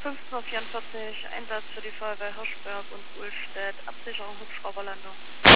15:44 Uhr, Einsatz für die Feuerwehr Hirschberg und Buhlstedt, Absicherung Hubschrauberlandung.